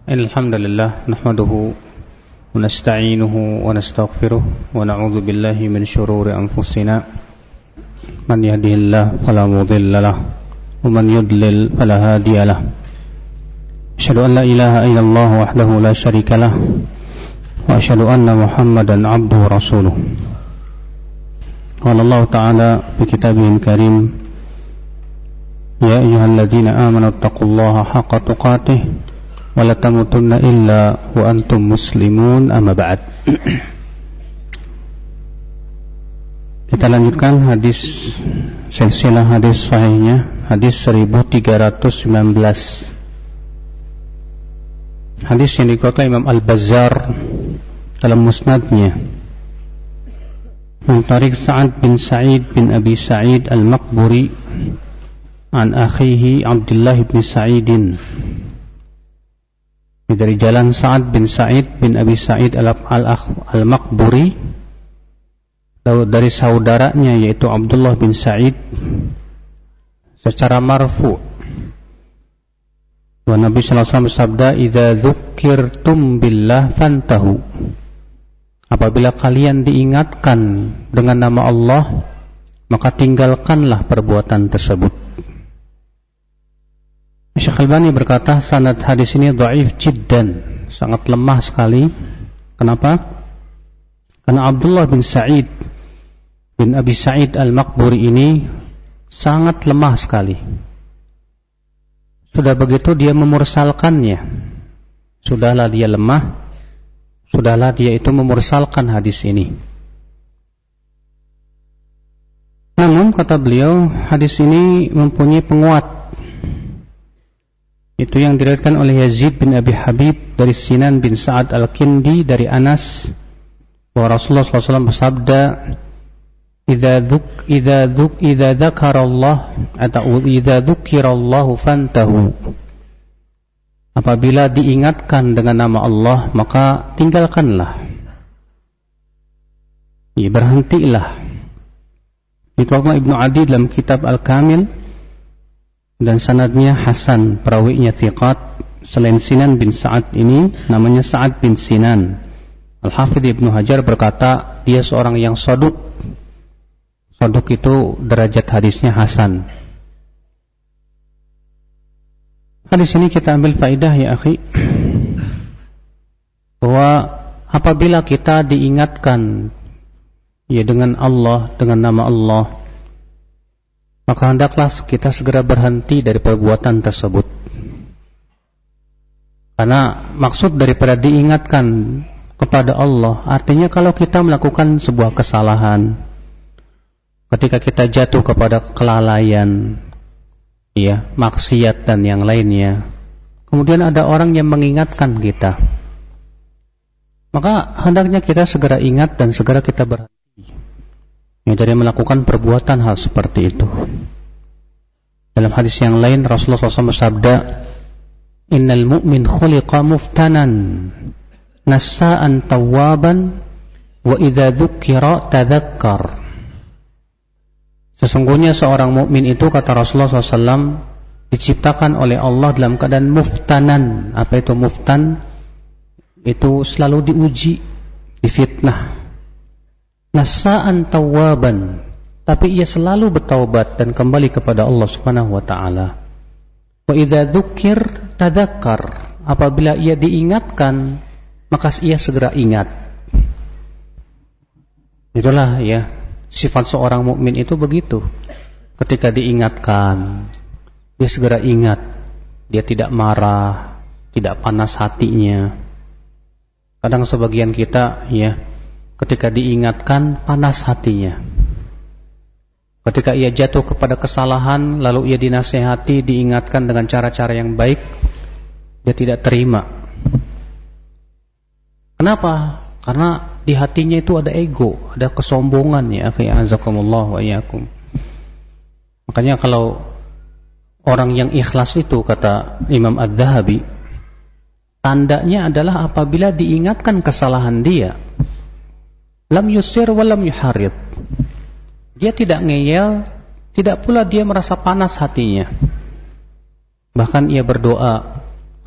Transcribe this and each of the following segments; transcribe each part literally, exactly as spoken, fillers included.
الحمد لله نحمده ونستعينه ونستغفره ونعوذ بالله من شرور أنفسنا من يهده الله فلا مضل له ومن يضلل فلا هادي له أشهد أن لا إله إلا الله وحده لا شريك له وأشهد أن محمدا عبده ورسوله قال الله تعالى في كتابه الكريم يا أيها الذين آمنوا اتقوا الله حق تقاته ولا تموتن إلا وأنتم مسلمون أما بعد. Kita lanjutkan hadis silsilah hadis sahihnya, hadis seribu tiga ratus sembilan belas. Hadis yang dikeluarkan Imam Al-Bazzar dalam musnadnya min tariq Sa'ad bin Sa'id bin Abi Sa'id Al-Maqburi an akhihi Abdullah bin Sa'idin, dari jalan Sa'ad bin Sa'id bin Abi Sa'id Al-Maqburi dari saudaranya yaitu Abdullah bin Sa'id secara marfu. Wa Nabi sallallahu alaihi wasallam bersabda, "Idza dzukirtum billah fantahu." Apabila kalian diingatkan dengan nama Allah, maka tinggalkanlah perbuatan tersebut. Syekh Albani berkata sanad hadis ini dhaif jiddan, sangat lemah sekali. Kenapa? Karena Abdullah bin Sa'id bin Abi Sa'id Al-Maqburi ini sangat lemah sekali. Sudah begitu dia memursalkannya. Sudahlah dia lemah, sudahlah dia itu memursalkan hadis ini. Namun kata beliau, hadis ini mempunyai penguat. Itu yang diriwayatkan oleh Yazid bin Abi Habib dari Sinan bin Sa'ad Al-Kindi dari Anas bahwa Rasulullah sallallahu alaihi wasallam bersabda, "Idza dzuk idza dzuk idza dzakarallah atau idza dzukirallahu fantahu." Apabila diingatkan dengan nama Allah, maka tinggalkanlah. Ya, berhentilah. Itu Ibnu Adi dalam kitab Al-Kamil dan sanadnya hasan, perawinya thiqat. Selain Sinan bin Sa'ad ini namanya Sa'ad bin Sinan. Al-Hafidh Ibnu Hajar berkata dia seorang yang shaduk. Shaduk itu derajat hadisnya hasan. Hadis ini kita ambil faidah ya akhi, bahwa apabila kita diingatkan ya dengan Allah, dengan nama Allah, maka hendaklah kita segera berhenti dari perbuatan tersebut. Karena maksud daripada diingatkan kepada Allah, artinya kalau kita melakukan sebuah kesalahan, ketika kita jatuh kepada kelalaian, ya, maksiat dan yang lainnya, kemudian ada orang yang mengingatkan kita, maka hendaknya kita segera ingat dan segera kita berhenti ya, dari melakukan perbuatan hal seperti itu. Dalam hadis yang lain Rasulullah sallallahu alaihi wasallam bersabda, "Innal mu'min khuliqa muftanan, nassa'an tawwaban, wa idza dzukira tadzakkar." Sesungguhnya seorang mukmin itu, kata Rasulullah sallallahu alaihi wasallam, diciptakan oleh Allah dalam keadaan muftanan. Apa itu muftan? Itu selalu diuji, difitnah. Nasa'an tawwaban, tapi ia selalu bertaubat dan kembali kepada Allah Subhanahu wa taala. Wa idza dzukir tadzakkar, apabila ia diingatkan maka ia segera ingat. Itulah ya sifat seorang mukmin itu begitu. Ketika diingatkan, dia segera ingat. Dia tidak marah, tidak panas hatinya. Kadang sebagian kita ya ketika diingatkan panas hatinya. Ketika ia jatuh kepada kesalahan, lalu ia dinasihati, diingatkan dengan cara-cara yang baik, dia tidak terima. Kenapa? Karena di hatinya itu ada ego, ada kesombongan ya, akhi azakumullah wa iyyakum. Makanya kalau orang yang ikhlas itu, kata Imam Adz-Dzahabi, tandanya adalah apabila diingatkan kesalahan dia, lam yusir wa lam yuharid. Dia tidak ngeyel, tidak pula dia merasa panas hatinya. Bahkan ia berdoa,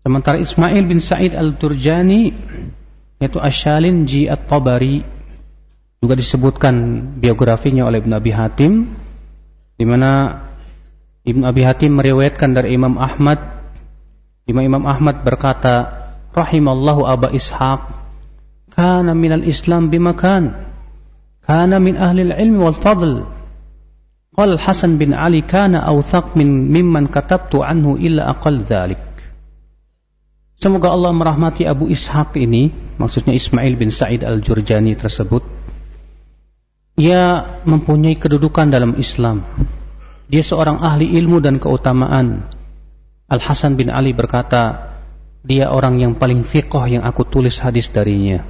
Sementara Ismail bin Sa'id al-Jurjani yaitu Asy-Syalinji at-Tabari juga disebutkan biografinya oleh Ibnu Abi Hatim, di mana Ibnu Abi Hatim meriwayatkan dari Imam Ahmad, di mana Imam Ahmad berkata, rahimallahu Aba Ishaq, kana minal Islam bimakan, kana min ahli al-ilmi wal fadl. Qala Hasan bin Ali kana awthaq min mimman katabtu anhu illa aqall dzalik. Semoga Allah merahmati Abu Ishaq ini, maksudnya Ismail bin Sa'id al-Jurjani tersebut. Ia mempunyai kedudukan dalam Islam. Dia seorang ahli ilmu dan keutamaan. Al-Hasan bin Ali berkata, dia orang yang paling thiqah yang aku tulis hadis darinya.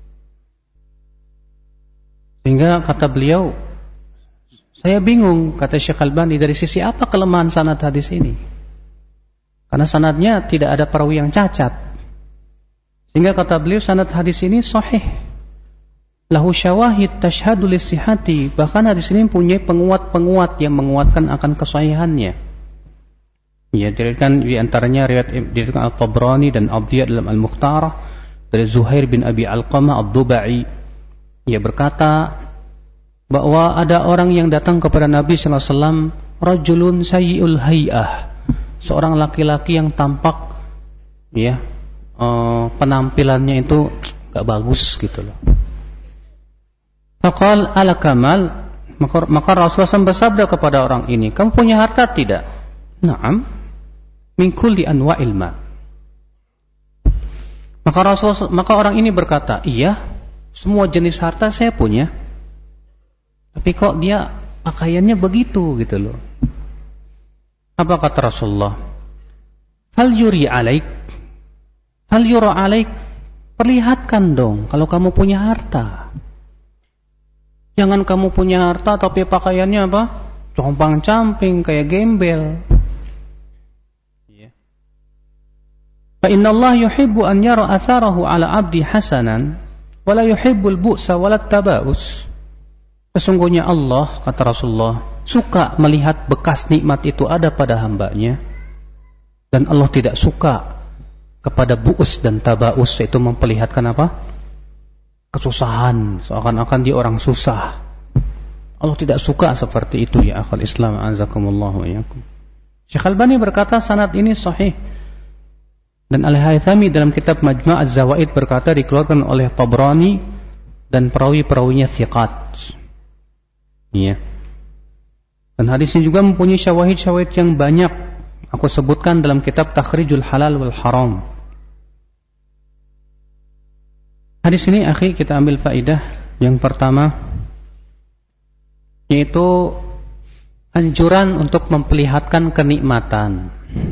Sehingga kata beliau, saya bingung, kata Syekh Albani, dari sisi apa kelemahan sanad hadis ini? Karena sanadnya tidak ada perawi yang cacat. Sehingga kata beliau, sanad hadis ini sahih. Lahu syawahid tashhadu lisihati. Bahkan hadis ini punya penguat-penguat yang menguatkan akan kesahihannya. Ya, diriwayatkan di antaranya riwayat diriwayatkan Al-Tabrani dan Abdiyah dalam Al-Mukhtarah dari Zuhair bin Abi Alqamah Ad-Dubai. Ia berkata bahwa ada orang yang datang kepada Nabi sallallahu alaihi wasallam, rajulun sayyi'ul hay'ah, seorang laki-laki yang tampak ya uh, penampilannya itu gak bagus gitu loh. Faqal ala kamal, maka, maka Rasulullah shallallahu alaihi wasallam bersabda kepada orang ini, kamu punya harta tidak? Na'am, min kulli anwa'il mal. Maka Rasul, maka orang ini berkata, iya, semua jenis harta saya punya. Tapi kok dia pakaiannya begitu gitu loh. Apa kata Rasulullah? Fal yuri alaik, fal yura alaik, perlihatkan dong kalau kamu punya harta. Jangan kamu punya harta tapi pakaiannya apa? Compang-camping kayak gembel. Fa innallaha yuhibbu an yara atharahu ala 'abdi hasanan wa la yuhibbul bu'sa wa la tabaus. Sesungguhnya Allah, kata Rasulullah, suka melihat bekas nikmat itu ada pada hambanya, dan Allah tidak suka kepada bu'us dan tabaus, yaitu memperlihatkan apa? Kesusahan, seakan-akan dia orang susah. Allah tidak suka seperti itu, ya akhal Islam, azakumullah wa iyyakum. Syekh Albani berkata sanad ini sahih. Dan Al-Haythami dalam kitab Majma' Az-Zawaid berkata dikeluarkan oleh Tabrani dan perawi-perawinya thiqat. Iya. Dan hadis ini juga mempunyai syawahid-syawahid yang banyak. Aku sebutkan dalam kitab Takhrijul Halal wal Haram. Hadis ini akhi kita ambil faidah yang pertama, yaitu anjuran untuk memperlihatkan kenikmatan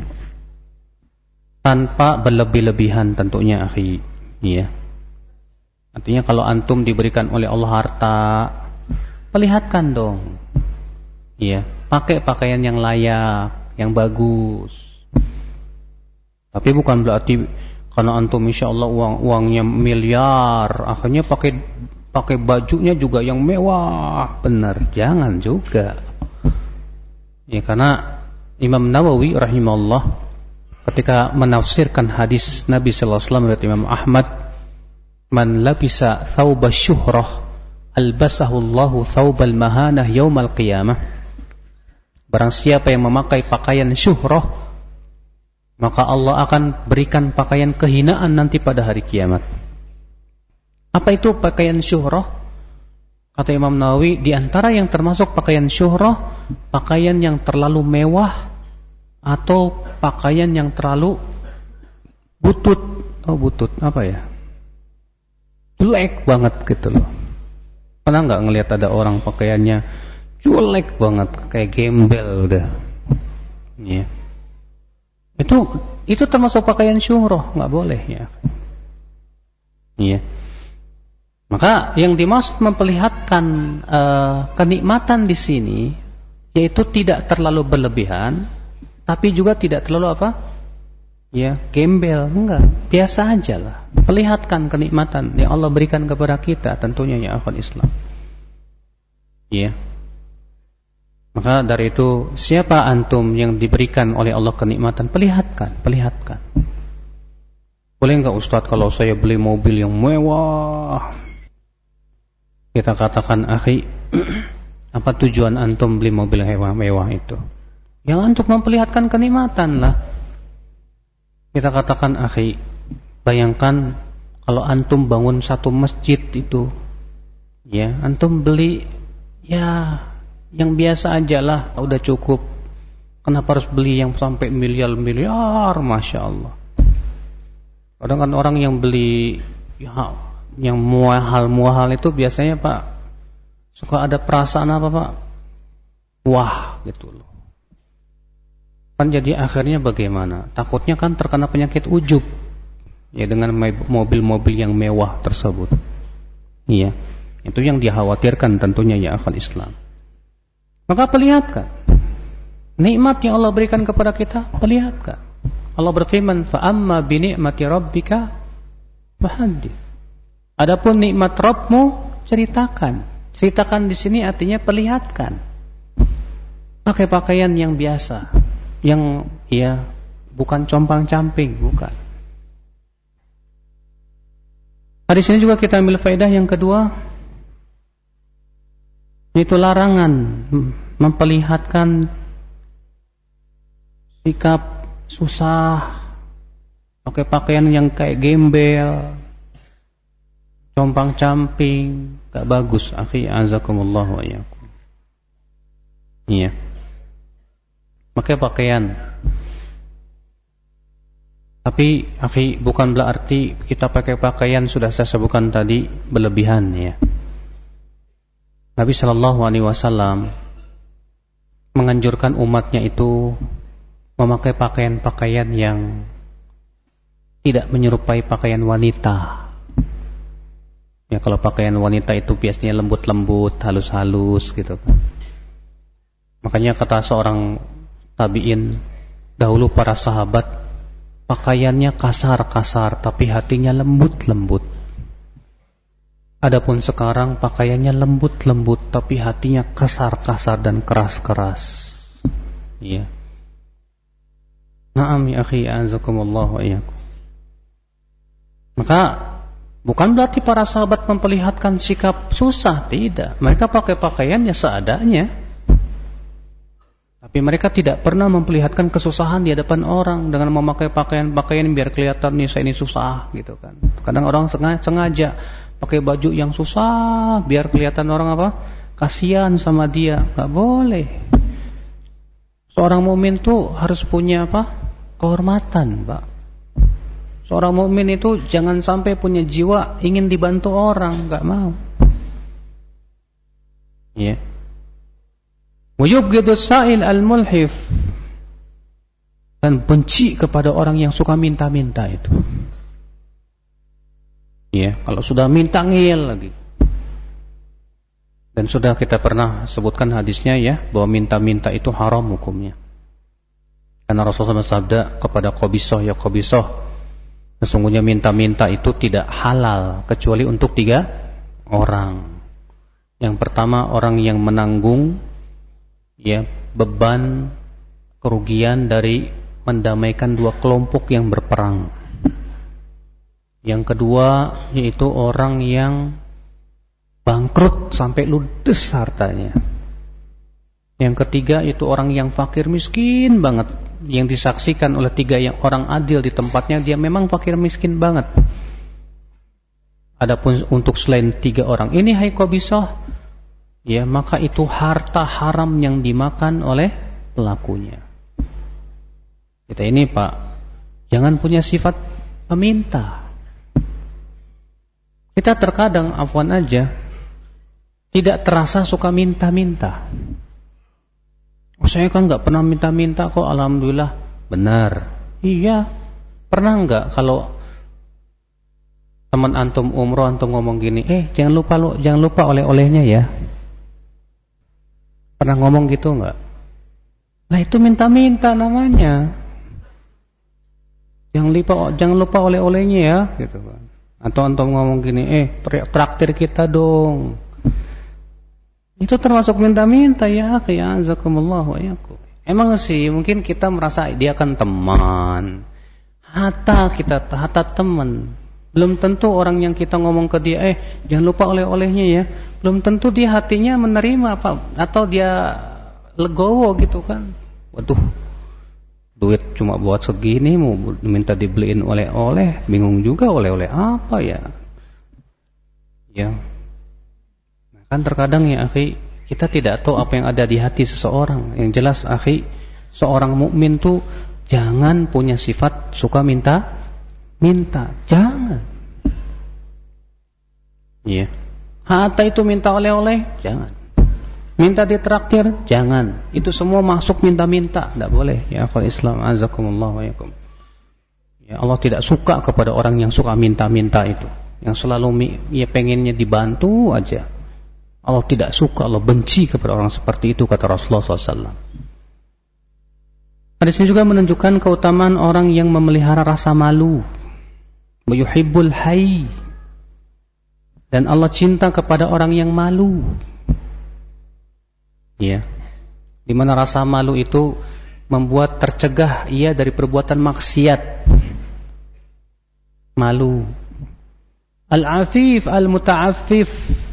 tanpa berlebih-lebihan tentunya akhi. Iya. Artinya kalau antum diberikan oleh Allah harta, perlihatkan dong. Iya, pakai pakaian yang layak, yang bagus. Tapi bukan berarti karena antum insya Allah uang uangnya miliar, akhirnya pakai pakai bajunya juga yang mewah, benar? Jangan juga. Ya, karena Imam Nawawi rahimahullah ketika menafsirkan hadis Nabi sallallahu alaihi wasallam dari Imam Ahmad, man labisa thawba syuhrah albasahu Allahu thawbal mahanah yaumal qiyamah. Barang siapa yang memakai pakaian syuhrah, maka Allah akan berikan pakaian kehinaan nanti pada hari kiamat. Apa itu pakaian syuhrah? Kata Imam Nawawi, di antara yang termasuk pakaian syuhrah, pakaian yang terlalu mewah atau pakaian yang terlalu butut. Oh butut, apa ya? Jelek banget gitu loh. Pernah nggak ngelihat ada orang pakaiannya jelek banget, kayak gembel udah? Iya. Itu itu termasuk pakaian syuhrah, nggak boleh ya. Iya. Maka yang dimaksud memperlihatkan uh, kenikmatan di sini, yaitu tidak terlalu berlebihan, tapi juga tidak terlalu apa? Ya, gembel, enggak. Biasa aja lah. Perlihatkan kenikmatan yang Allah berikan kepada kita, tentunya ya akhwat Islam. Iya. Maka dari itu, siapa antum yang diberikan oleh Allah kenikmatan? Perlihatkan, perlihatkan. boleh enggak Ustadz kalau saya beli mobil yang mewah? Kita katakan, akhi, apa tujuan antum beli mobil mewah itu? Yang untuk memperlihatkan kenikmatan lah. Kita katakan, akhi, bayangkan kalau antum bangun satu masjid itu, ya, antum beli ya yang biasa aja lah, udah cukup. Kenapa harus beli yang sampai miliar-miliar? Masya Allah. Kadang kan orang yang beli ya, yang muahal-muahal itu biasanya Pak suka ada perasaan apa Pak? Wah gitu loh. Kan jadi akhirnya bagaimana? Takutnya kan terkena penyakit ujub ya dengan mobil-mobil yang mewah tersebut. Iya, itu yang dikhawatirkan tentunya ya akhal Islam. Maka perlihatkan nikmat yang Allah berikan kepada kita, perlihatkan. Allah berfirman, fa amma bi ni'mati rabbika fahaddits. Adapun nikmat Rabbmu, ceritakan. Ceritakan di sini artinya perlihatkan. Pakai pakaian yang biasa, yang ya bukan compang-camping, bukan. Di sini juga kita ambil faedah yang kedua, yaitu larangan memperlihatkan sikap susah, pakai pakaian yang kayak gembel, compang-camping, gak bagus. Akhi azakumullah wa iyyakum. Iya. Pakai pakaian. Tapi akhi, bukan berarti kita pakai pakaian sudah saya sebutkan tadi berlebihan ya. Nabi sallallahu alaihi wasallam menganjurkan umatnya itu memakai pakaian-pakaian yang tidak menyerupai pakaian wanita. Ya, kalau pakaian wanita itu biasanya lembut-lembut, halus-halus gitu kan. Makanya kata seorang tabi'in, dahulu para sahabat pakaiannya kasar-kasar tapi hatinya lembut-lembut. Adapun sekarang pakaiannya lembut-lembut tapi hatinya kasar-kasar dan keras-keras. Iya. Na'am ya akhi azakumullah wa iyyakum. Maka bukan berarti para sahabat memperlihatkan sikap susah, tidak. Mereka pakai pakaiannya seadanya. Tapi mereka tidak pernah memperlihatkan kesusahan di hadapan orang dengan memakai pakaian-pakaian biar kelihatan nih saya ini susah gitu kan. Kadang orang sengaja pakai baju yang susah biar kelihatan orang apa? Kasihan sama dia. Enggak boleh. Seorang mukmin tuh harus punya apa? Kehormatan, Pak. Seorang mukmin itu jangan sampai punya jiwa ingin dibantu orang, enggak mau. Ya. Wa yubghidu sa'il al-mulhif, dan benci kepada orang yang suka minta-minta itu. Ya, kalau sudah minta ngeyel lagi. Dan sudah kita pernah sebutkan hadisnya ya, bahwa minta-minta itu haram hukumnya. Karena Rasulullah bersabda kepada Qabisah, ya Qabisah, sesungguhnya minta-minta itu tidak halal kecuali untuk tiga orang. Yang pertama, orang yang menanggung ya beban kerugian dari mendamaikan dua kelompok yang berperang. Yang kedua yaitu orang yang bangkrut sampai ludes hartanya. Yang ketiga itu orang yang fakir miskin banget, yang disaksikan oleh tiga yang orang adil di tempatnya dia memang fakir miskin banget. Adapun untuk selain tiga orang ini, hai Qabisah, ya maka itu harta haram yang dimakan oleh pelakunya. Kita ini Pak, jangan punya sifat peminta. Kita terkadang afwan aja tidak terasa suka minta-minta. Oh, saya kan nggak pernah minta-minta kok, alhamdulillah. Benar, iya. Pernah nggak kalau teman antum umroh antum ngomong gini, eh jangan lupa lo, jangan lupa oleh-olehnya ya. Pernah ngomong gitu nggak? Nah itu minta-minta namanya. Jangan lupa, jangan lupa oleh-olehnya ya, gitu kan. Atau antum ngomong gini, eh traktir kita dong. Itu termasuk minta-minta ya, akhi azakumullah wa iyyakum. Emang sih mungkin kita merasa dia kan teman. hatta kita, hatta teman. Belum tentu orang yang kita ngomong ke dia, eh jangan lupa oleh-olehnya ya, belum tentu dia hatinya menerima apa, atau dia legowo gitu kan. Waduh, duit cuma buat segini mau minta dibeliin oleh-oleh, bingung juga oleh-oleh apa ya. Ya, nah, kan terkadang ya akhi, kita tidak tahu apa yang ada di hati seseorang. Yang jelas akhi, seorang mukmin tuh jangan punya sifat suka minta minta, jangan. Iya. Hatta itu minta oleh-oleh, jangan. Minta ditraktir, jangan. Itu semua masuk minta-minta, tidak boleh. Ya akhwal Islam, azakumullah wa yakum. Ya, Allah tidak suka kepada orang yang suka minta-minta itu, yang selalu ya pengennya dibantu aja. Allah tidak suka, Allah benci kepada orang seperti itu, kata Rasulullah shallallahu alaihi wasallam. Hadis ini juga menunjukkan keutamaan orang yang memelihara rasa malu. Yuhibbul hayy, dan Allah cinta kepada orang yang malu. Ya, di mana rasa malu itu membuat tercegah ia dari perbuatan maksiat. Malu. Al-afif, al-muta'affif.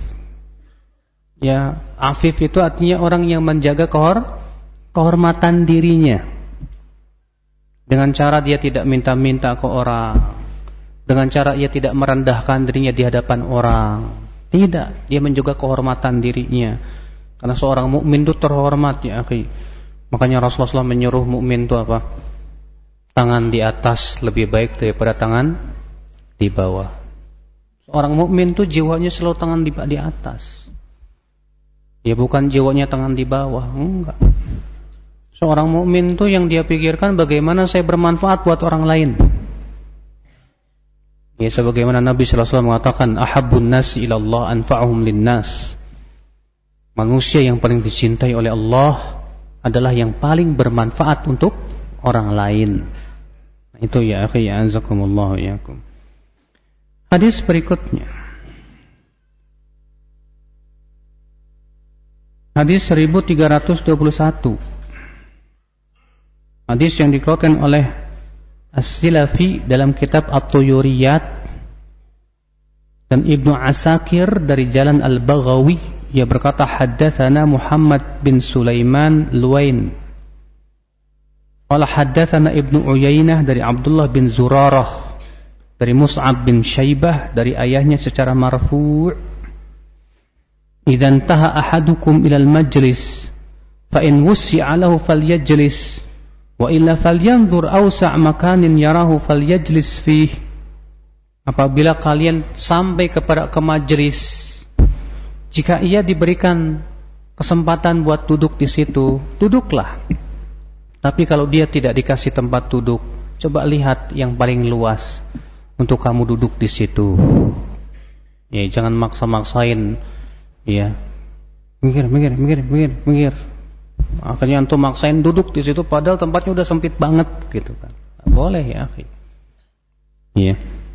Ya, afif itu artinya orang yang menjaga kehor- kehormatan dirinya. Dengan cara dia tidak minta-minta ke orang. Dengan cara ia tidak merendahkan dirinya di hadapan orang. Tidak, dia menjaga kehormatan dirinya. Karena seorang mukmin itu terhormat ya akhi. Makanya Rasulullah shallallahu alaihi wasallam menyuruh mukmin itu apa? Tangan di atas lebih baik daripada tangan di bawah. Seorang mukmin itu jiwanya selalu tangan di, di atas. Ya bukan jiwanya tangan di bawah, enggak. Seorang mukmin itu yang dia pikirkan bagaimana saya bermanfaat buat orang lain. Ya sebagaimana Nabi sallallahu alaihi wasallam mengatakan, ahabbun nasi ila Allah anfa'uhum linnas. Manusia yang paling dicintai oleh Allah adalah yang paling bermanfaat untuk orang lain. Nah, itu ya akhi, ya azakumullah yakum. Hadis berikutnya. Hadis seribu tiga ratus dua puluh satu. Hadis yang dikeluarkan oleh As-Silafi dalam kitab At-Tuyuriyat dan Ibnu Asakir dari jalan Al-Baghawi, ia berkata haddatsana Muhammad bin Sulaiman Luwain qala haddatsana Ibnu Uyainah dari Abdullah bin Zurarah dari Mus'ab bin Syaibah dari ayahnya secara marfu', idzan taha ahadukum ilal majlis fa in wusi'a lahu falyajlis wa illa falyanzur awsa' makanin yarahu falyajlis fih. Apabila kalian sampai kepada ke majelis, jika ia diberikan kesempatan buat duduk di situ, duduklah. Tapi kalau dia tidak dikasih tempat duduk, coba lihat yang paling luas untuk kamu duduk di situ. Ya, jangan maksa-maksain. Ya, minggir, minggir, minggir, minggir, minggir. Akhirnya antum maksain duduk di situ padahal tempatnya udah sempit banget gitu kan. Tak boleh ya akhi. Iya.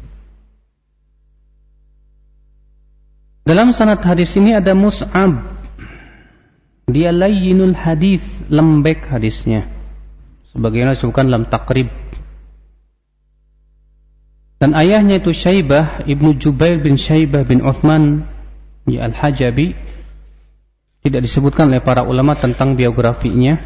Dalam sanad hadis ini ada Mus'ab. Dia layyinul hadis, lembek hadisnya. Sebagaimana disebutkan dalam Taqrib. Dan ayahnya itu Syaibah, Ibnu Jubair bin Syaibah bin Uthman ya Al-Hajabi. Tidak disebutkan oleh para ulama tentang biografinya.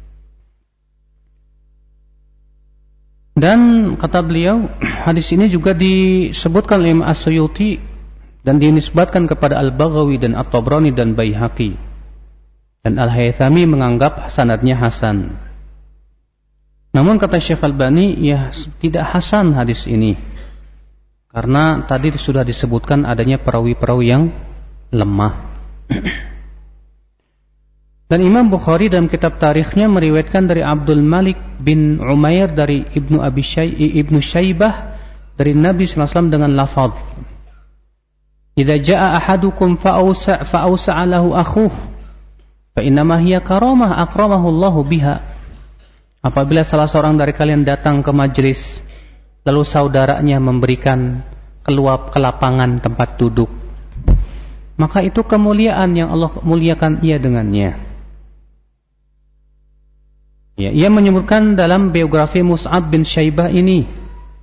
Dan kata beliau, hadis ini juga disebutkan oleh Imam As-Suyuti dan dinisbatkan kepada Al-Baghawi dan At-Tabrani dan Baihaqi. Dan Al-Haythami menganggap sanadnya hasan. Namun kata Syekh Albani, ya tidak hasan hadis ini. Karena tadi sudah disebutkan adanya perawi-perawi yang lemah. Dan Imam Bukhari dalam kitab tarikhnya meriwayatkan dari Abdul Malik bin Umair dari Ibnu Abi Syai, Ibnu Syaibah dari Nabi sallallahu alaihi wasallam dengan lafaz, "Idza jaa ahadukum fa'ausa' fa'ausa'a lahu akhuh, fa innama hiya karamah akramahu Allahu biha." Apabila salah seorang dari kalian datang ke majelis, lalu saudaranya memberikan keluap kelapangan tempat duduk, maka itu kemuliaan yang Allah muliakan ia dengannya. Ya, ia menyebutkan dalam biografi Mus'ab bin Syaibah ini,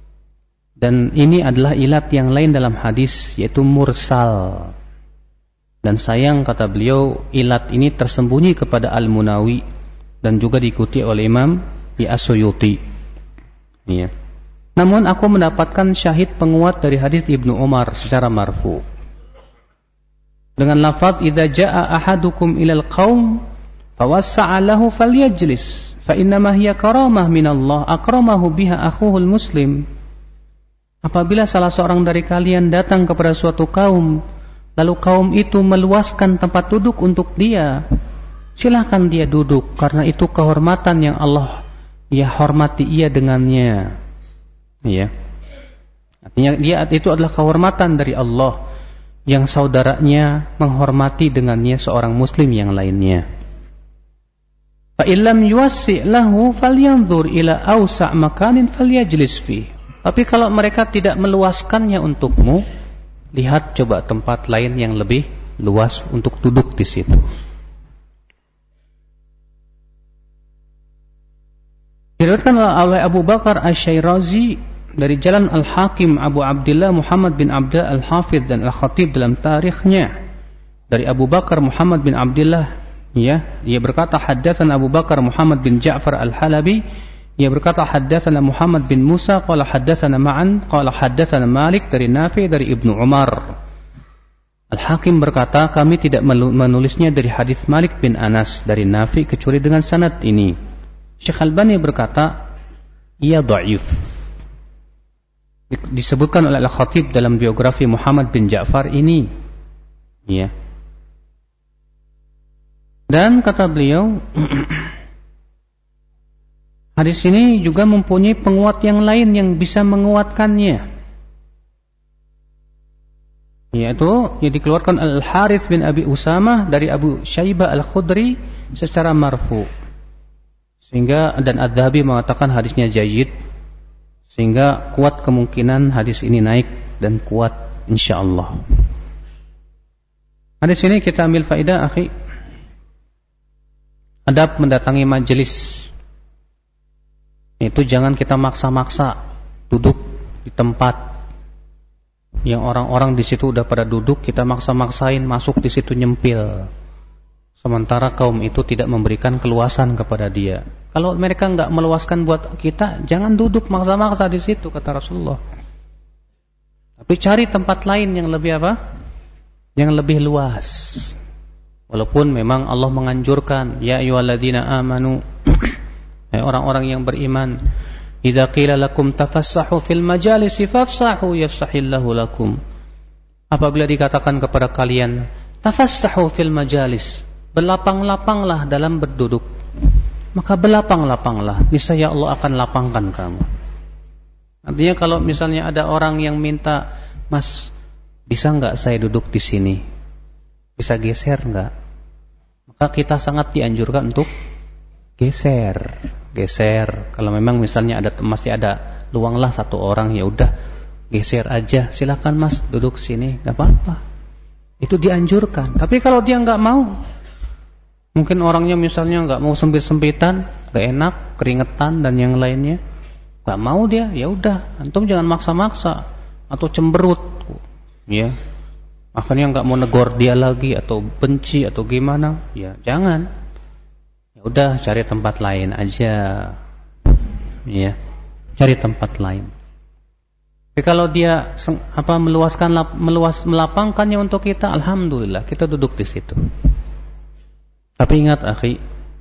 Dan ini adalah ilat yang lain dalam hadis, yaitu mursal. Dan sayang, kata beliau, ilat ini tersembunyi kepada Al-Munawi dan juga diikuti oleh Imam As-Suyuti. Ya. Namun aku mendapatkan syahid penguat dari hadis Ibnu Umar secara marfu. Dengan lafaz idza jaa ahadukum ilal qaum fawassa'a lahu falyajlis fa innama hiya karamah minallah akramahu biha akhuhul muslim. Apabila salah seorang dari kalian datang kepada suatu kaum, lalu kaum itu meluaskan tempat duduk untuk dia, silakan dia duduk, karena itu kehormatan yang Allah ya hormati ia dengannya. Ya. Artinya dia itu adalah kehormatan dari Allah yang saudaranya menghormati dengannya seorang muslim yang lainnya. Fa illam yuwassi' lahu falyanzur ila awsa' makanin falyajlis fi. Tapi kalau mereka tidak meluaskannya untukmu, lihat coba tempat lain yang lebih luas untuk duduk di situ. Diriwayatkan oleh Abu Bakar Asy-Syairazi dari jalan Al-Hakim Abu Abdullah Muhammad bin Abdullah Al-Hafidh dan Al-Khatib dalam tarikhnya dari Abu Bakar Muhammad bin Abdullah, ya, dia berkata haddatsana Abu Bakar Muhammad bin Ja'far Al-Halabi, dia berkata haddatsana Muhammad bin Musa qala haddatsana Ma'an qala haddatsana Malik dari Nafi dari Ibnu Umar. Al-Hakim berkata kami tidak menulisnya dari hadis Malik bin Anas dari Nafi kecuali dengan sanad ini. Syekh Albani berkata ia dhaif. Disebutkan oleh Al-Khatib dalam biografi Muhammad bin Ja'far ini, ya. Dan kata beliau hadis ini juga mempunyai penguat yang lain yang bisa menguatkannya, yaitu yang dikeluarkan Al-Harith bin Abi Usamah dari Abu Syaibah Al-Khudri secara marfu, sehingga dan Adz-Dzahabi mengatakan hadisnya jayyid, sehingga kuat kemungkinan hadis ini naik dan kuat insyaallah. Hadis ini kita ambil faedah, akhi. Adab mendatangi majelis. Itu jangan kita maksa-maksa duduk di tempat yang orang-orang di situ udah pada duduk, kita maksa-maksain masuk di situ nyempil. Sementara kaum itu tidak memberikan keluasan kepada dia. Kalau mereka enggak meluaskan buat kita, jangan duduk maksa-maksa di situ, kata Rasulullah. Tapi cari tempat lain yang lebih apa? Yang lebih luas. Walaupun memang Allah menganjurkan, ya ayyuhalladzina amanu, hai orang-orang yang beriman, idza qila lakum tafassahu fil majalisi fafsahu yafsahillahu lakum. Apabila dikatakan kepada kalian, tafassahu fil majalis, berlapang-lapanglah dalam berduduk, maka berlapang-lapanglah, niscaya Allah akan lapangkan kamu. Artinya kalau misalnya ada orang yang minta, Mas, bisa enggak saya duduk di sini? Bisa geser enggak? Maka kita sangat dianjurkan untuk geser, geser. Kalau memang misalnya ada masih ada luanglah satu orang, ya udah geser aja. Silakan Mas duduk sini, enggak apa-apa. Itu dianjurkan. Tapi kalau dia enggak mau, mungkin orangnya misalnya enggak mau sempit-sempitan, enggak enak, keringetan dan yang lainnya, enggak mau dia, ya udah, antum jangan maksa-maksa atau cemberut, ya. Akhirnya enggak mau negor dia lagi atau benci atau gimana, ya jangan. Ya udah, cari tempat lain aja, ya, cari tempat lain. Tapi kalau dia apa meluaskan meluas melapangkannya untuk kita, alhamdulillah kita duduk di situ. Tapi ingat, akhi,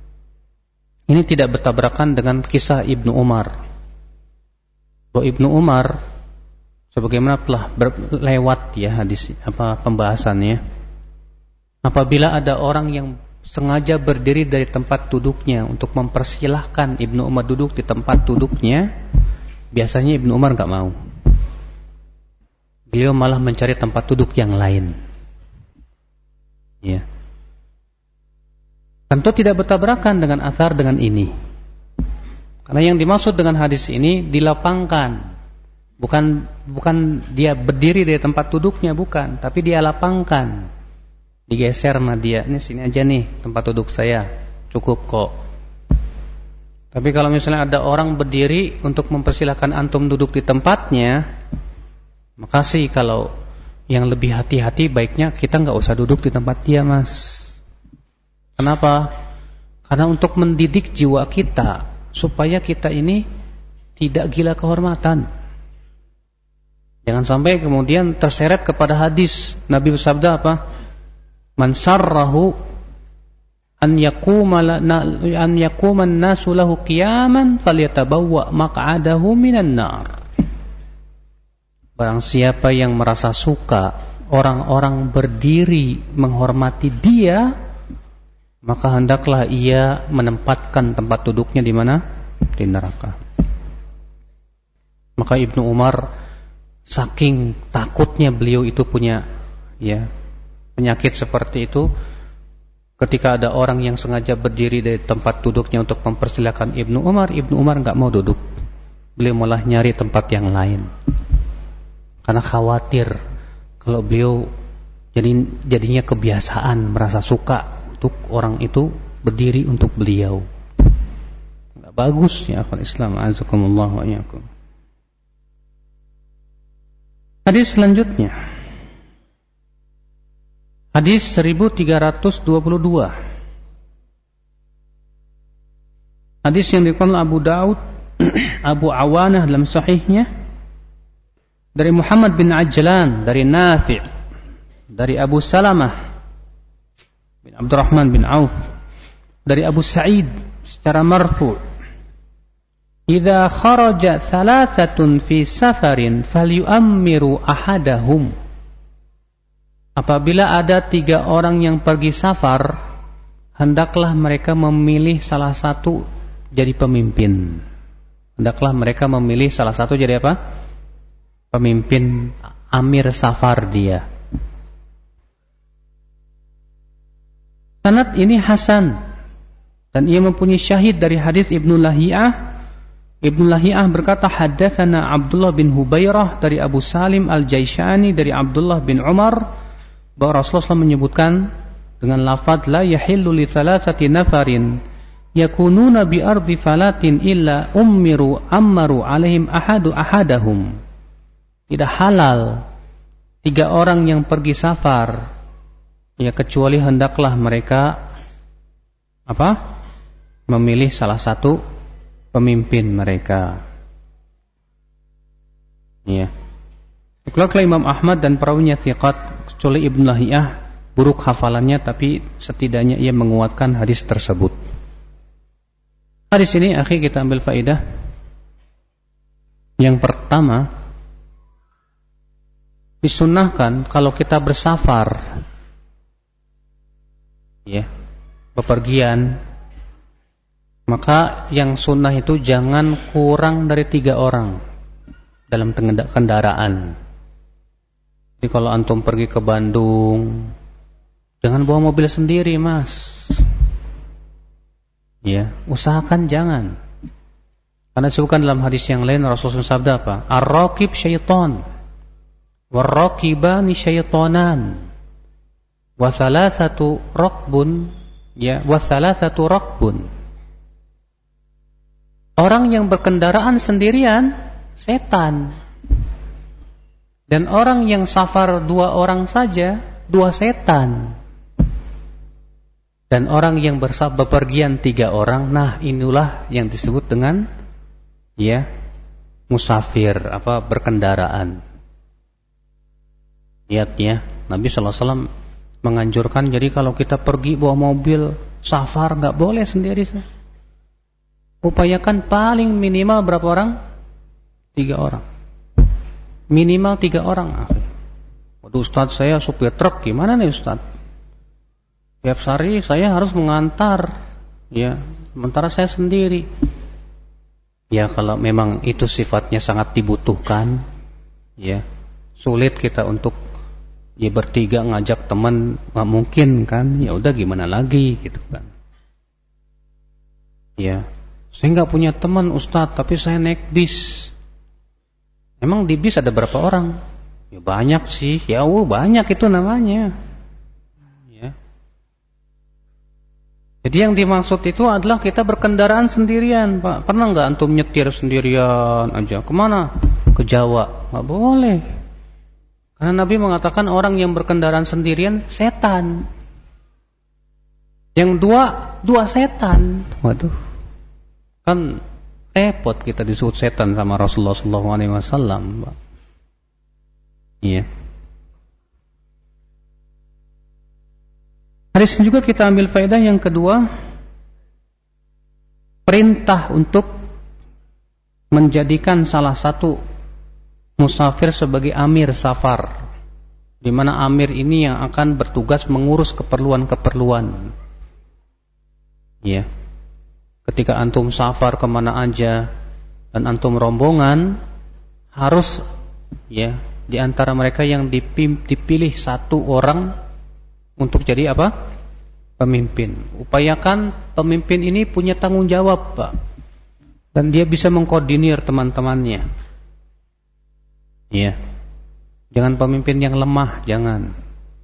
ini tidak bertabrakan dengan kisah Ibnu Umar. Bahwa Ibnu Umar, sebagaimana telah lewat ya hadis apa pembahasannya, apabila ada orang yang sengaja berdiri dari tempat duduknya untuk mempersilahkan Ibnu Umar duduk di tempat duduknya, biasanya Ibnu Umar enggak mau. Beliau malah mencari tempat duduk yang lain. Ya. Tentu tidak bertabrakan dengan athar dengan ini. Karena yang dimaksud dengan hadis ini dilapangkan. Bukan bukan dia berdiri dari tempat duduknya, bukan, tapi dia lapangkan. Digeser sama dia. Ini sini aja nih tempat duduk saya. Cukup kok. Tapi kalau misalnya ada orang berdiri untuk mempersilahkan antum duduk di tempatnya, Makasih kalau yang lebih hati-hati baiknya kita nggak usah duduk di tempat dia, Mas. Kenapa? Karena untuk mendidik jiwa kita supaya kita ini tidak gila kehormatan. Jangan sampai kemudian terseret kepada hadis Nabi bersabda apa? Man sarrahu an yaquma an yaquma an-nasu lahu qiyaman falyatabawwa maq'adahu minan nar. Barang siapa yang merasa suka orang-orang berdiri menghormati dia, maka hendaklah ia menempatkan tempat duduknya di mana? Di neraka. Maka Ibnu Umar saking takutnya beliau itu punya ya penyakit seperti itu, ketika ada orang yang sengaja berdiri dari tempat duduknya untuk mempersilakan Ibnu Umar, Ibnu Umar enggak mau duduk. Beliau malah nyari tempat yang lain. Karena khawatir kalau beliau jadi jadinya kebiasaan merasa suka untuk orang itu berdiri untuk beliau. Enggak bagus ya akhwat Islam, azakumullah wa iyyakum. Hadis selanjutnya, hadis seribu tiga ratus dua puluh dua. Hadis yang diriwayatkan Abu Daud, Abu Awanah dalam sahihnya dari Muhammad bin Ajlan, dari Nafi', dari Abu Salamah bin Abdurrahman bin Auf, dari Abu Sa'id secara marfu'. Idza kharaja thalathatun fi safarin falyu'ammiru ahadahum. Apabila ada tiga orang yang pergi safar, hendaklah mereka memilih salah satu jadi pemimpin. Hendaklah mereka memilih salah satu jadi apa? Pemimpin, amir safar dia. Sanad ini hasan dan ia mempunyai syahid dari hadis Ibnu Lahiyah. Ibnu Lahiyah berkata, haddatsana Abdullah bin Hubairah dari Abu Salim Al-Jaishani dari Abdullah bin Umar, bahwa Rasulullah shallallahu alaihi wasallam menyebutkan dengan lafaz la yahillu li thalathati nafarin yakununa bi ardi falatin illa ummiru ammaru alaihim ahadu ahadahum. Tidak halal tiga orang yang pergi safar ya kecuali hendaklah mereka apa? Memilih salah satu pemimpin mereka. Ya. Dikeluarkan Imam Ahmad dan perawinya thiqat, kecuali Ibnu Lahiyah buruk hafalannya, tapi setidaknya ia menguatkan hadis tersebut. Hadis ini akhi kita ambil faedah. Yang pertama, disunnahkan kalau kita bersafar ya, bepergian, maka yang sunnah itu jangan kurang dari tiga orang dalam kendaraan. Jadi kalau antum pergi ke Bandung, jangan bawa mobil sendiri, Mas. Ya, usahakan jangan. Karena disebutkan dalam hadis yang lain Rasulullah sabda apa? Ar-raqib syaitan, war-raqibani syaitanan, wa thalathatu raqbun, ya, wa thalathatu raqbun. Orang yang berkendaraan sendirian setan. Dan orang yang safar dua orang saja, dua setan. Dan orang yang bepergian tiga orang, nah inilah yang disebut dengan ya musafir, apa berkendaraan. Lihat ya, Nabi sallallahu alaihi wasallam menganjurkan, jadi kalau kita pergi bawa mobil safar nggak boleh sendiri. Upayakan paling minimal berapa orang? Tiga orang. Minimal tiga orang. Waduh Ustaz, saya supir truk, gimana nih Ustaz? Tiap hari saya harus mengantar, ya, sementara saya sendiri. Ya kalau memang itu sifatnya sangat dibutuhkan, ya, sulit kita untuk ya bertiga ngajak teman, nggak mungkin kan? Ya udah gimana lagi, gitu kan? Ya. Saya nggak punya teman Ustadz, tapi saya naik bis. Emang di bis ada berapa orang? Ya banyak sih. Ya oh, banyak itu namanya. Ya. Jadi yang dimaksud itu adalah kita berkendaraan sendirian, Pak. Pernah nggak antum nyetir sendirian aja? Kemana? Ke Jawa? Nggak boleh. Karena Nabi mengatakan orang yang berkendaraan sendirian setan. Yang dua, dua setan. Waduh. Kan repot kita disebut setan sama Rasulullah sallallahu alaihi wasallam. Iya. Hadis ini juga kita ambil faedah yang kedua, perintah untuk menjadikan salah satu musafir sebagai amir safar, di mana amir ini yang akan bertugas mengurus keperluan-keperluan. Ya, ketika antum safar kemana aja dan antum rombongan, harus ya di antara mereka yang dipilih satu orang untuk jadi apa? Pemimpin. Upayakan pemimpin ini punya tanggung jawab, Pak. Dan dia bisa mengkoordinir teman-temannya. Iya. Jangan pemimpin yang lemah, jangan.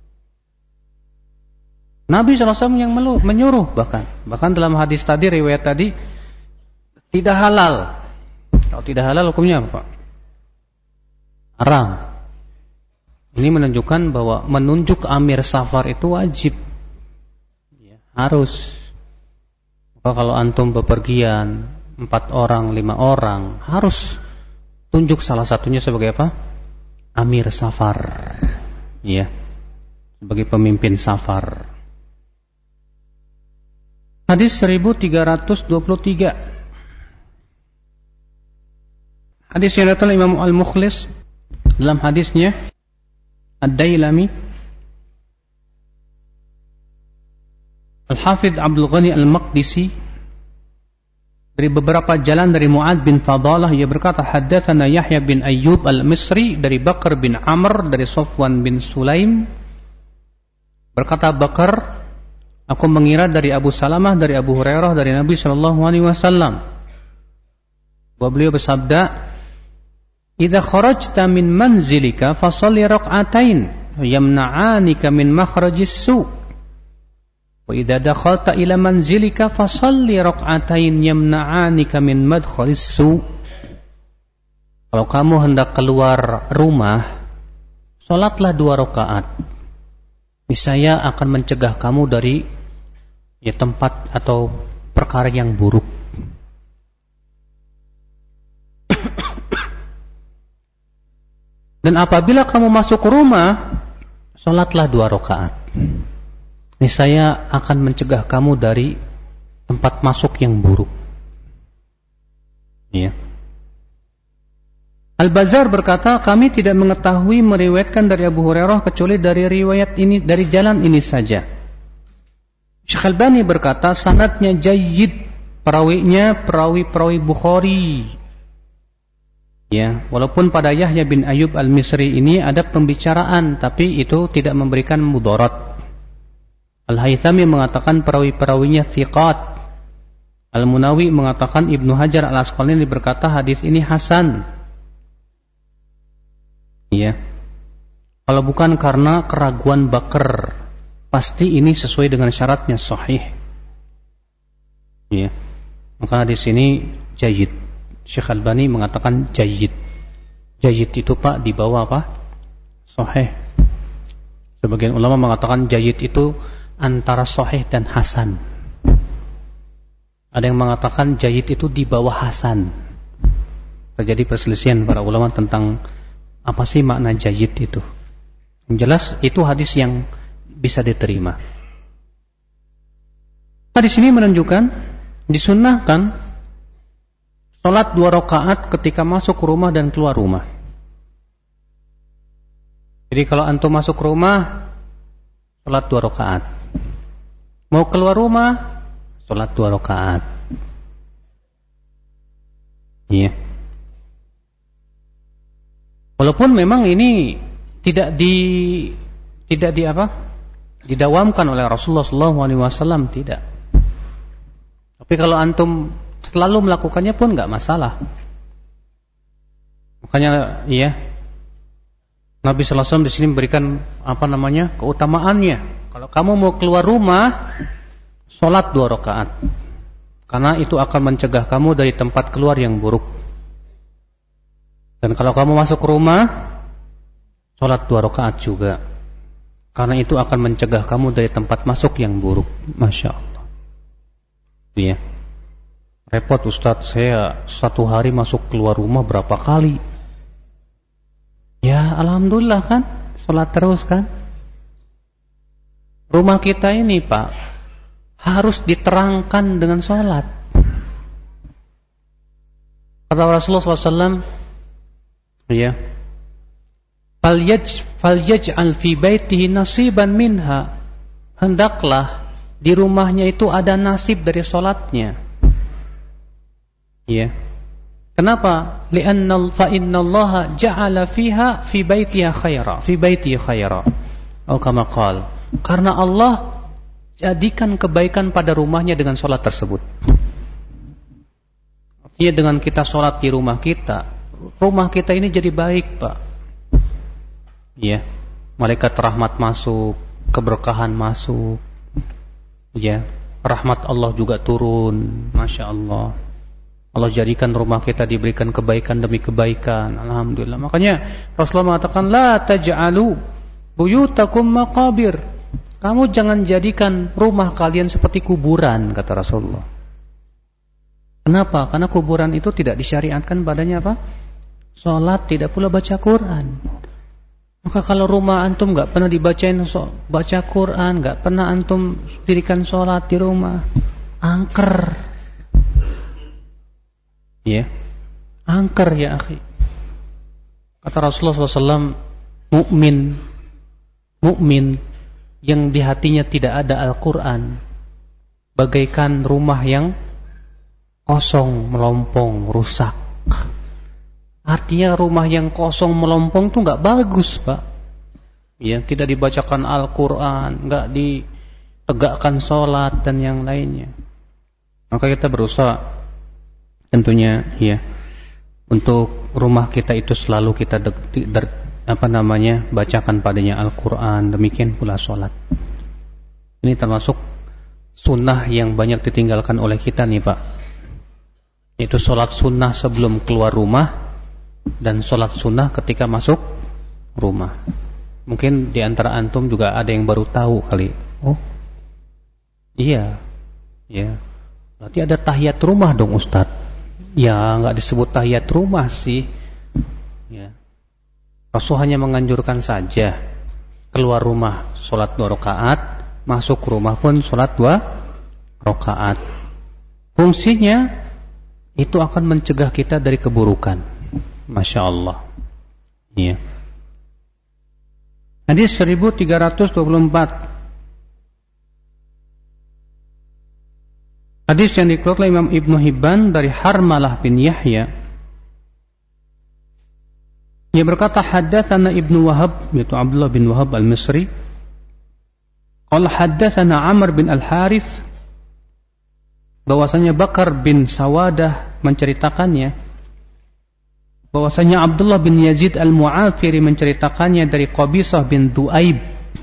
Nabi shallallahu alaihi wasallam yang menyuruh bahkan. Bahkan dalam hadis tadi, riwayat tadi, tidak halal. Kalau tidak halal hukumnya apa, Pak? Haram. Ini menunjukkan bahwa menunjuk amir safar itu wajib, ya, harus. Maka kalau antum bepergian empat orang, lima orang, harus tunjuk salah satunya sebagai apa? Amir safar, ya, sebagai pemimpin safar. Hadis seribu tiga ratus dua puluh tiga. Hadis yang datang Imam Al-Mukhlis dalam hadisnya Ad-Dailami, Al-Hafidh Abdul Ghani Al-Maqdisi, dari beberapa jalan dari Mu'ad bin Fadalah, ia berkata, haddatsana Yahya bin Ayyub Al-Misri dari Bakar bin Amr dari Safwan bin Sulaim. Berkata Bakar, aku mengira dari Abu Salamah dari Abu Hurairah dari Nabi sallallahu alaihi wasallam bahwa beliau bersabda, idza kharajta min manzilika fasalli rak'atain yamna'anika min makhrajis su' wa idza dakhalta ila manzilika fasalli rak'atain yamna'anika min madkhalis su'. Kalau kamu hendak keluar rumah, salatlah dua rakaat. Niscaya akan mencegah kamu dari ya tempat atau perkara yang buruk. Dan apabila kamu masuk ke rumah, salatlah dua rakaat. Niscaya akan mencegah kamu dari tempat masuk yang buruk. Ya. Al-Bazzar berkata, kami tidak mengetahui meriwayatkan dari Abu Hurairah kecuali dari riwayat ini, dari jalan ini saja. Syekh Albani berkata, sanadnya jayyid, perawinya perawi-perawi Bukhari. Ya, walaupun pada Yahya bin Ayyub Al-Misri ini ada pembicaraan, tapi itu tidak memberikan mudarat. Al-Haythami mengatakan perawi-perawinya thiqat. Al-Munawi mengatakan Ibnu Hajar Al-Asqalani berkata hadis ini hasan. Ya. Kalau bukan karena keraguan Bakar, pasti ini sesuai dengan syaratnya sahih. Ya. Maka hadis ini jayyid. Syekh Albani mengatakan jayyid. Jayyid itu Pak di bawah apa? Sahih. Sebagian ulama mengatakan jayyid itu antara sahih dan hasan. Ada yang mengatakan jayyid itu di bawah hasan. Terjadi perselisihan para ulama tentang apa sih makna jayyid itu. Yang jelas itu hadis yang bisa diterima. Hadis ini menunjukkan disunnahkan salat dua rakaat ketika masuk rumah dan keluar rumah. Jadi kalau antum masuk rumah, salat dua rakaat. Mau keluar rumah, salat dua rakaat. Iya. Walaupun memang ini tidak di tidak di apa? Didawamkan oleh Rasulullah sallallahu alaihi wasallam, tidak. Tapi kalau antum selalu melakukannya pun enggak masalah. Makanya iya, Nabi sallallahu alaihi wasallam di sini memberikan apa namanya? Keutamaannya. Kalau kamu mau keluar rumah, salat dua rakaat. Karena itu akan mencegah kamu dari tempat keluar yang buruk. Dan kalau kamu masuk rumah, sholat dua rakaat juga. Karena itu akan mencegah kamu dari tempat masuk yang buruk. Masya Allah. Iya. Repot Ustadz, saya satu hari masuk keluar rumah berapa kali? Ya alhamdulillah kan, sholat terus kan. Rumah kita ini Pak harus diterangkan dengan sholat. Kata Rasulullah shallallahu alaihi wasallam, ya, falyaj falyaj'al fi baitihi nasiban minha. Hendaklah di rumahnya itu ada nasib dari sholatnya. Ya. Kenapa? Li'anna fa innallaha ja'ala fiha fi baitiha khaira, fi baitihi khaira. Atau kama qala. Karena Allah jadikan kebaikan pada rumahnya dengan sholat tersebut. Artinya dengan kita sholat di rumah kita, rumah kita ini jadi baik Pak. Ya, malaikat rahmat masuk, keberkahan masuk. Ya, rahmat Allah juga turun. Masya Allah. Allah jadikan rumah kita diberikan kebaikan demi kebaikan. Alhamdulillah. Makanya Rasulullah mengatakan, la taj'alu buyutakum maqabir. Kamu jangan jadikan rumah kalian seperti kuburan, kata Rasulullah. Kenapa? Karena kuburan itu tidak disyariatkan padanya apa? Salat, tidak pula baca Quran. Maka kalau rumah antum nggak pernah dibacain so, baca Quran, nggak pernah antum dirikan salat di rumah, angker, ya, angker ya akhi. Kata Rasulullah shallallahu alaihi wasallam, mukmin, mukmin yang di hatinya tidak ada Al-Quran bagaikan rumah yang kosong, melompong, rusak. Artinya rumah yang kosong, melompong itu nggak bagus Pak. Ya, tidak dibacakan Al-Quran, nggak ditegakkan sholat dan yang lainnya. Maka kita berusaha tentunya ya untuk rumah kita itu selalu kita de- de- apa namanya bacakan padanya Al-Quran, demikian pula sholat. Ini termasuk sunnah yang banyak ditinggalkan oleh kita nih Pak. Itu sholat sunnah sebelum keluar rumah dan sholat sunnah ketika masuk rumah. Mungkin di antara antum juga ada yang baru tahu kali. Oh, iya, ya. Berarti ada tahiyat rumah dong Ustadz. Ya, nggak disebut tahiyat rumah sih. Ya. Rasul hanya menganjurkan saja keluar rumah sholat dua rakaat, masuk rumah pun sholat dua rakaat. Fungsinya itu akan mencegah kita dari keburukan. Masya Allah. Ya. Hadis seribu tiga ratus dua puluh empat. Hadis yang dikeluarkan oleh Imam Ibnu Hibban dari Harmalah bin Yahya. Dia berkata, haddatsana Ibnu Wahab, yaitu Abdullah bin Wahab al-Misri. Qala haddatsana Amr bin al-Harits, bahwasanya Bakar bin Sawadah menceritakannya, bahwasanya Abdullah bin Yazid al-Mu'afiri menceritakannya dari Qabisah bin Du'aib,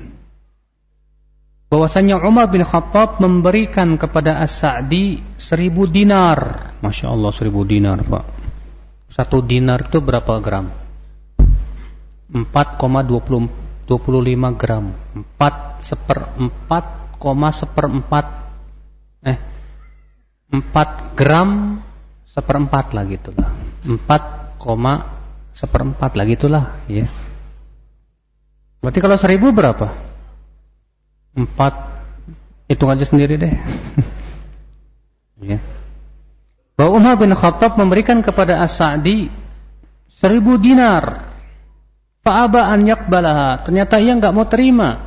bahwasanya Umar bin Khattab memberikan kepada As-Sa'di seribu dinar. Masya Allah, seribu dinar Pak. Satu dinar itu berapa gram? empat koma dua puluh lima gram. Empat seperempat koma seperempat eh empat gram seperempat lah gitulah. Empat koma seperempat lah gitulah ya. Berarti kalau seribu berapa? Empat, hitung aja sendiri deh. Ya. Bahwa Umar bin Khattab memberikan kepada As-Sa'di seribu dinar. Fa'aba an yakbalaha. Ternyata ia enggak mau terima.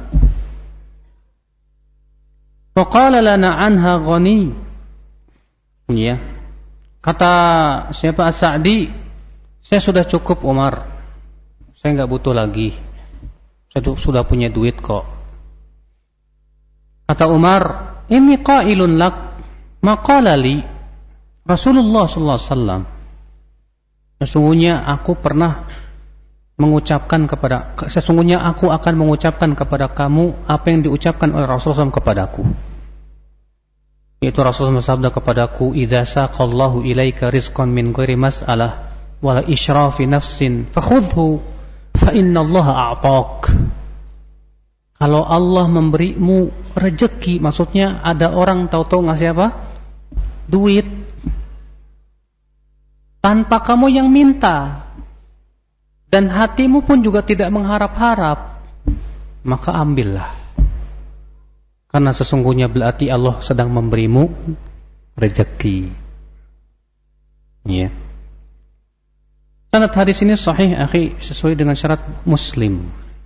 Faqala lana anha ghani. Ya. Kata siapa As-Sa'di, saya sudah cukup Umar. Saya enggak butuh lagi. Saya sudah punya duit kok. Kata Umar, ini qailun lak, maqala li Rasulullah sallallahu alaihi wasallam. Sesungguhnya aku pernah mengucapkan kepada sesungguhnya aku akan mengucapkan kepada kamu apa yang diucapkan oleh Rasulullah shallallahu alaihi wasallam kepadaku. Yaitu Rasulullah bersabda kepadaku, idza saqallahu ilaika rizqan min ghairi mas'alah wala israfi nafsin fakhudhu fa innallaha a'taq. Kalau Allah memberimu rezeki, maksudnya ada orang tahu-tahu ngasih apa? Duit. Tanpa kamu yang minta. Dan hatimu pun juga tidak mengharap-harap. Maka ambillah. Karena sesungguhnya berarti Allah sedang memberimu rezeki. Ya. Sanad hadis ini sahih, akhi, sesuai dengan syarat Muslim.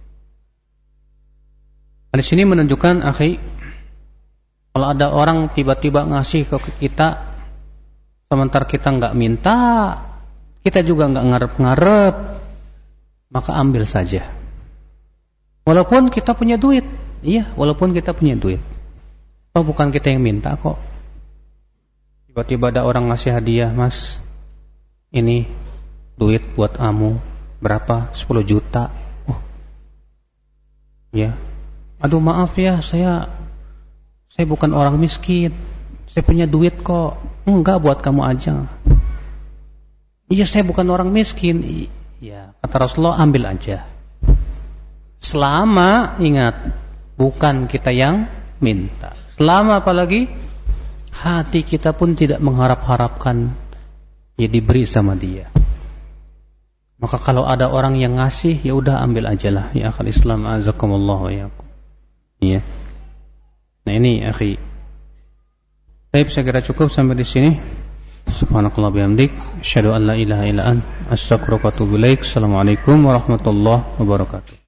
Hadis ini menunjukkan, akhi, kalau ada orang tiba-tiba ngasih ke kita, sementara kita nggak minta, kita juga nggak ngarep-ngarep, maka ambil saja. Walaupun kita punya duit, iya, walaupun kita punya duit, toh bukan kita yang minta kok. Tiba-tiba ada orang ngasih hadiah, Mas, ini duit buat kamu, berapa? sepuluh juta. Oh, ya. Aduh maaf ya, saya saya bukan orang miskin, saya punya duit kok. Enggak, buat kamu aja. Iya, saya bukan orang miskin. Ya, kata Rasulullah, ambil aja. Selama, ingat, bukan kita yang minta. Selama apalagi hati kita pun tidak mengharap-harapkan ya diberi sama dia. Maka kalau ada orang yang ngasih, ya udah ambil ajalah. Ya akhal Islam, azakumullah wa yakum. Ya. Nah ini akhi. Baik, saya kira cukup sampai di sini. Subhanakallah bihamdik, asyhadu an la ilaha illa anta, astaghfiruka wa atubu ilaik. Assalamualaikum warahmatullahi wabarakatuh.